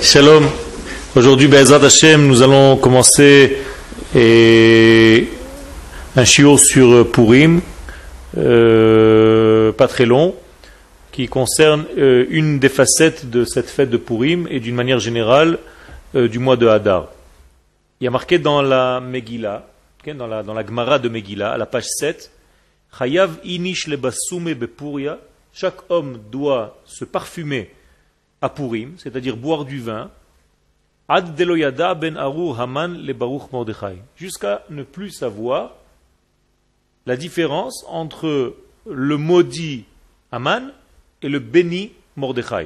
Shalom. Aujourd'hui, Be'ezrat Hashem, nous allons commencer un shiur sur Purim, pas très long, qui concerne une des facettes de cette fête de Purim et d'une manière générale du mois de Hadar. Il y a marqué dans la Megillah, dans la Gemara de Megillah, à la page 7, Chayav inish lebasume bepuria, chaque homme doit se parfumer à Purim, c'est-à-dire boire du vin, ad deloyada ben arur haman le baruch Mordechai, jusqu'à ne plus savoir la différence entre le maudit Haman et le béni Mordechai.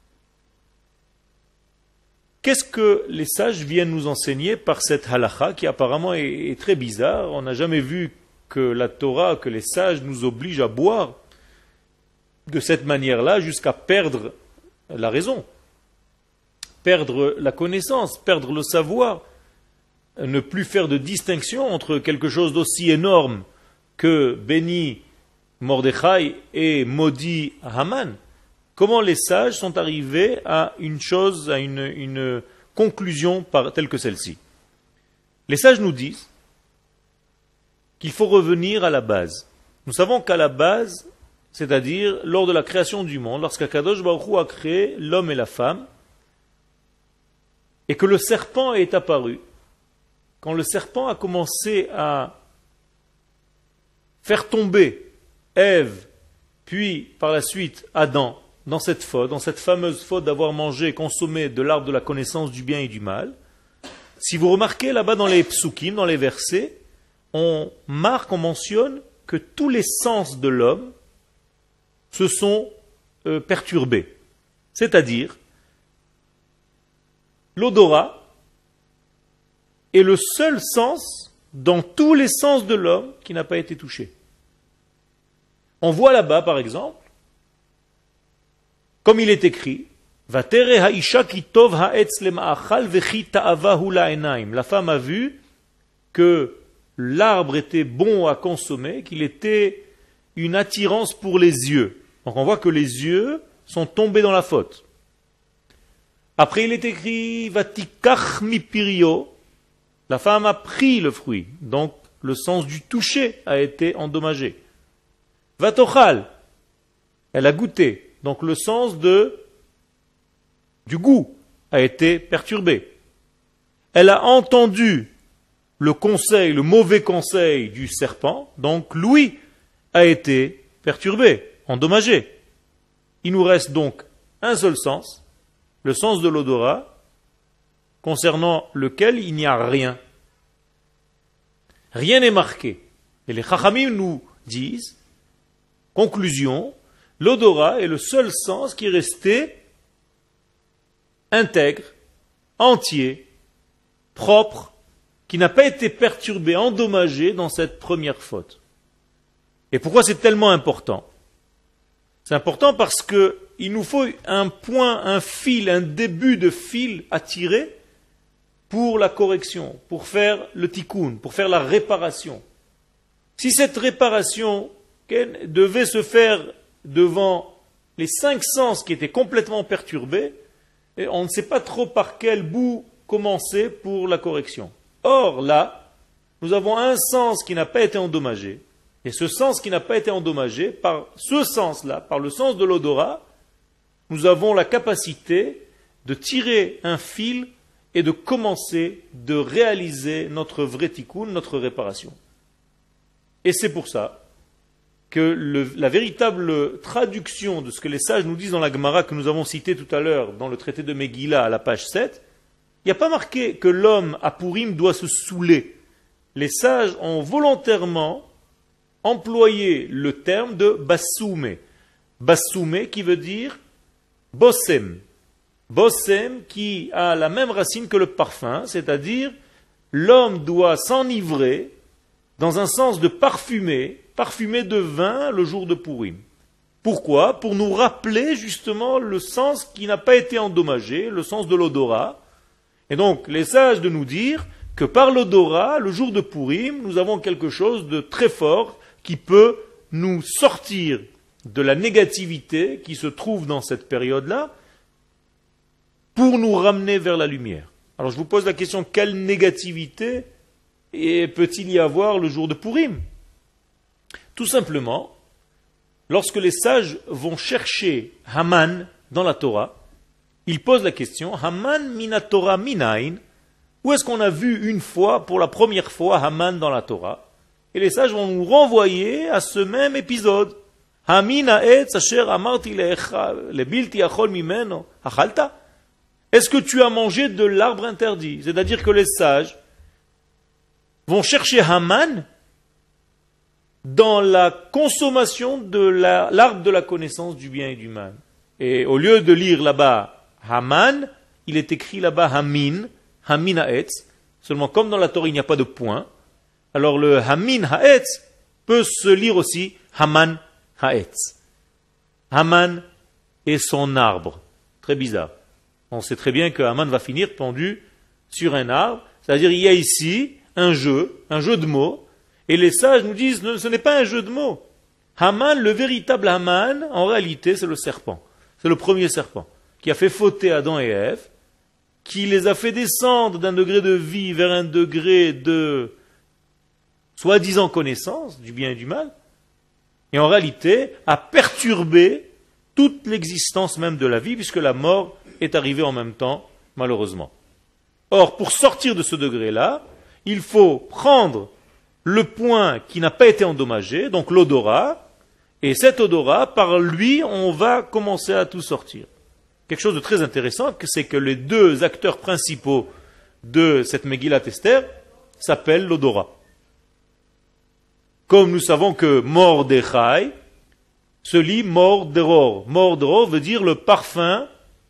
Qu'est-ce que les sages viennent nous enseigner par cette halakha qui apparemment est très bizarre? On n'a jamais vu que la Torah, que les sages nous obligent à boire de cette manière-là jusqu'à perdre la raison, perdre la connaissance, perdre le savoir, ne plus faire de distinction entre quelque chose d'aussi énorme que béni Mordechai et maudit Haman. Comment les sages sont arrivés à une chose, à une conclusion telle que celle-ci? Les sages nous disent qu'il faut revenir à la base. Nous savons qu'à la base, c'est-à-dire lors de la création du monde, lorsqu'Akadosh Baruch Hu a créé l'homme et la femme, et que le serpent est apparu, quand le serpent a commencé à faire tomber Ève, puis par la suite Adam, dans cette fameuse faute d'avoir mangé, consommé de l'arbre de la connaissance du bien et du mal, si vous remarquez là-bas dans les psukim, dans les versets, on mentionne que tous les sens de l'homme se sont perturbés. C'est-à-dire, l'odorat est le seul sens dans tous les sens de l'homme qui n'a pas été touché. On voit là-bas, par exemple, comme il est écrit, la femme a vu que l'arbre était bon à consommer, qu'il était une attirance pour les yeux. Donc on voit que les yeux sont tombés dans la faute. Après il est écrit Vatikach mi pirio, la femme a pris le fruit, donc le sens du toucher a été endommagé. Vatochal, elle a goûté, donc le sens du goût a été perturbé. Elle a entendu le conseil, le mauvais conseil du serpent, donc l'ouïe a été perturbé, endommagé. Il nous reste donc un seul sens, le sens de l'odorat, concernant lequel il n'y a rien. Rien n'est marqué. Et les Chachamim nous disent, conclusion, l'odorat est le seul sens qui est resté intègre, entier, propre, qui n'a pas été perturbé, endommagé dans cette première faute. Et pourquoi c'est tellement important? C'est important parce que il nous faut un point, un fil, un début de fil à tirer pour la correction, pour faire le tikkun, pour faire la réparation. Si cette réparation devait se faire devant les 5 sens qui étaient complètement perturbés, on ne sait pas trop par quel bout commencer pour la correction. Or là, nous avons un sens qui n'a pas été endommagé, et ce sens qui n'a pas été endommagé, par ce sens-là, par le sens de l'odorat, nous avons la capacité de tirer un fil et de commencer de réaliser notre vrai tikkun, notre réparation. Et c'est pour ça que la véritable traduction de ce que les sages nous disent dans la Gemara que nous avons cité tout à l'heure dans le traité de Megillah à la page 7, il n'y a pas marqué que l'homme à Purim doit se saouler. Les sages ont volontairement employé le terme de bassoumé. Bassoumé qui veut dire bossem. Bossem qui a la même racine que le parfum, c'est-à-dire l'homme doit s'enivrer dans un sens de parfumer de vin le jour de Purim. Pourquoi? Pour nous rappeler justement le sens qui n'a pas été endommagé, le sens de l'odorat. Et donc, les sages de nous dire que par l'odorat, le jour de Purim, nous avons quelque chose de très fort qui peut nous sortir de la négativité qui se trouve dans cette période-là pour nous ramener vers la lumière. Alors je vous pose la question, quelle négativité peut-il y avoir le jour de Purim? Tout simplement, lorsque les sages vont chercher Haman dans la Torah, ils posent la question, Haman mina Torah minain, où est-ce qu'on a vu une fois, pour la première fois, Haman dans la Torah? Et les sages vont nous renvoyer à ce même épisode. Est-ce que tu as mangé de l'arbre interdit? C'est-à-dire que les sages vont chercher Haman dans la consommation de l'arbre de la connaissance du bien et du mal. Et au lieu de lire là-bas Haman, il est écrit là-bas Hamin, Hamin Haetz. Seulement comme dans la Torah il n'y a pas de point, alors le Hamin Haetz peut se lire aussi Haman Haetz. Haman est son arbre. Très bizarre. On sait très bien que Haman va finir pendu sur un arbre. C'est-à-dire il y a ici un jeu de mots. Et les sages nous disent, ce n'est pas un jeu de mots. Haman, le véritable Haman, en réalité, c'est le serpent. C'est le premier serpent qui a fait fauter Adam et Ève, qui les a fait descendre d'un degré de vie vers un degré de soi-disant connaissance du bien et du mal, et en réalité a perturbé toute l'existence même de la vie, puisque la mort est arrivée en même temps, malheureusement. Or, pour sortir de ce degré-là, il faut prendre le point qui n'a pas été endommagé, donc l'odorat, et cet odorat, par lui, on va commencer à tout sortir. Quelque chose de très intéressant, c'est que les deux acteurs principaux de cette Megillat Esther s'appellent l'odorat. Comme nous savons que Mordechai se lit Morderor. Morderor veut dire le parfum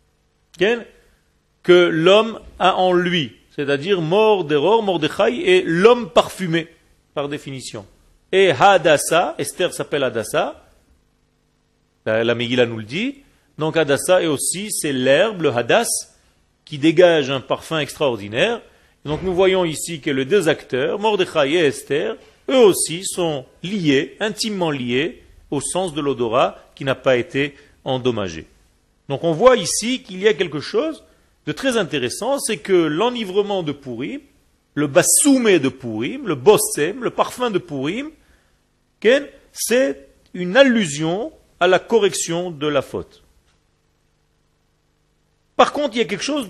que l'homme a en lui. C'est-à-dire Morderor, Mordechai est l'homme parfumé, par définition. Et Hadassah, Esther s'appelle Hadassah, la Megillah nous le dit. Donc Hadassah est aussi, c'est l'herbe, le Hadass, qui dégage un parfum extraordinaire. Donc nous voyons ici que les deux acteurs, Mordechai et Esther, eux aussi sont liés, intimement liés, au sens de l'odorat qui n'a pas été endommagé. Donc on voit ici qu'il y a quelque chose de très intéressant, c'est que l'enivrement de Purim, le bassoumé de Purim, le bossem, le parfum de Purim, c'est une allusion à la correction de la faute. Par contre, il y a quelque chose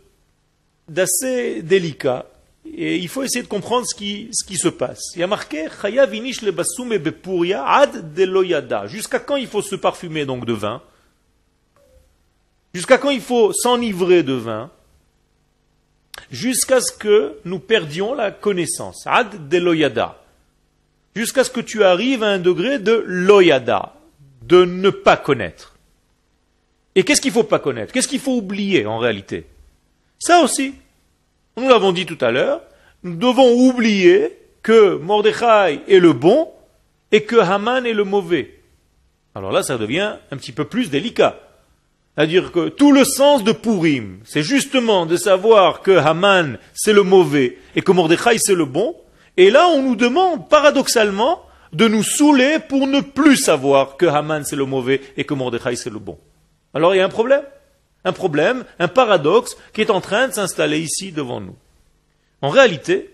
d'assez délicat, et il faut essayer de comprendre ce qui se passe. Il y a marqué Chaya vinish le bassoumé bepuria ad deloyada. Jusqu'à quand il faut se parfumer donc de vin? Jusqu'à quand il faut s'enivrer de vin? Jusqu'à ce que nous perdions la connaissance. Ad de loyada. Jusqu'à ce que tu arrives à un degré de loyada, de ne pas connaître. Et qu'est-ce qu'il ne faut pas connaître? Qu'est-ce qu'il faut oublier en réalité? Ça aussi. Nous l'avons dit tout à l'heure, nous devons oublier que Mordechai est le bon et que Haman est le mauvais. Alors là, ça devient un petit peu plus délicat. C'est-à-dire que tout le sens de Purim, c'est justement de savoir que Haman c'est le mauvais et que Mordechai c'est le bon. Et là, on nous demande paradoxalement de nous saouler pour ne plus savoir que Haman c'est le mauvais et que Mordechai c'est le bon. Alors il y a un problème, un paradoxe qui est en train de s'installer ici devant nous. En réalité,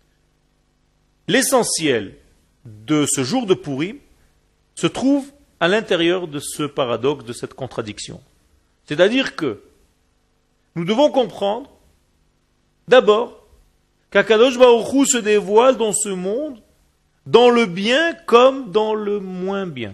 l'essentiel de ce jour de Purim se trouve à l'intérieur de ce paradoxe, de cette contradiction. C'est-à-dire que nous devons comprendre d'abord qu'Akadosh Baruch Hu se dévoile dans ce monde, dans le bien comme dans le moins bien.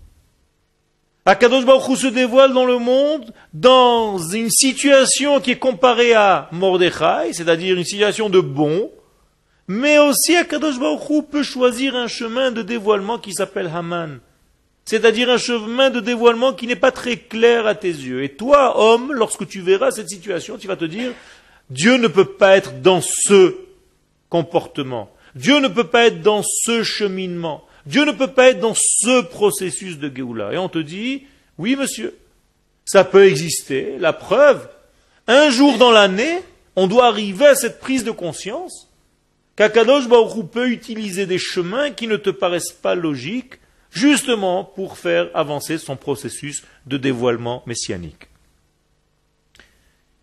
Akadosh Baruch Hu se dévoile dans le monde dans une situation qui est comparée à Mordechai, c'est-à-dire une situation de bon, mais aussi Akadosh Baruch Hu peut choisir un chemin de dévoilement qui s'appelle Haman. C'est-à-dire un chemin de dévoilement qui n'est pas très clair à tes yeux. Et toi, homme, lorsque tu verras cette situation, tu vas te dire, Dieu ne peut pas être dans ce comportement. Dieu ne peut pas être dans ce cheminement. Dieu ne peut pas être dans ce processus de Géoula. Et on te dit, oui monsieur, ça peut exister. La preuve, un jour dans l'année, on doit arriver à cette prise de conscience qu'Akadosh Baruch Hu peut utiliser des chemins qui ne te paraissent pas logiques, justement pour faire avancer son processus de dévoilement messianique.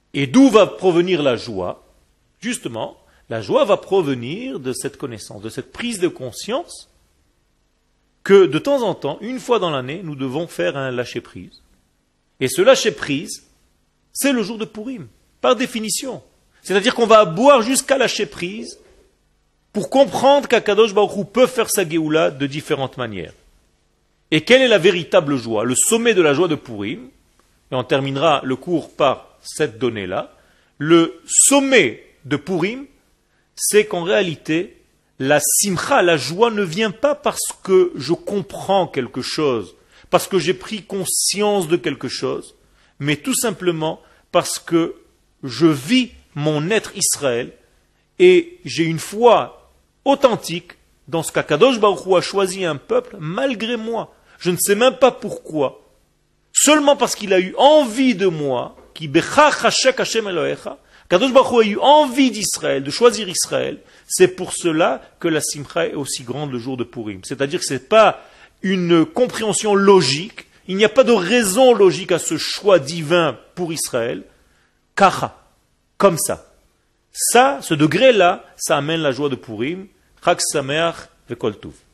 Et d'où va provenir la joie? Justement, la joie va provenir de cette connaissance, de cette prise de conscience que de temps en temps, une fois dans l'année, nous devons faire un lâcher-prise. Et ce lâcher-prise, c'est le jour de Purim, par définition. C'est-à-dire qu'on va boire jusqu'à lâcher-prise pour comprendre qu'Akadosh Baruch Hu peut faire sa Géoula de différentes manières. Et quelle est la véritable joie? Le sommet de la joie de Purim, et on terminera le cours par cette donnée-là, le sommet de Purim, c'est qu'en réalité, la simcha, la joie ne vient pas parce que je comprends quelque chose, parce que j'ai pris conscience de quelque chose, mais tout simplement parce que je vis mon être Israël et j'ai une foi authentique dans ce qu'Akadosh Baruch Hu a choisi un peuple malgré moi. Je ne sais même pas pourquoi. Seulement parce qu'il a eu envie de moi, qui bechach hashek Hashem Elohecha, Kadosh Baruch Hu a eu envie d'Israël, de choisir Israël. C'est pour cela que la simcha est aussi grande le jour de Purim. C'est-à-dire que ce n'est pas une compréhension logique, il n'y a pas de raison logique à ce choix divin pour Israël. Kacha, comme ça. Ça, ce degré-là, ça amène la joie de Purim. Chag Sameach vekol Tuv.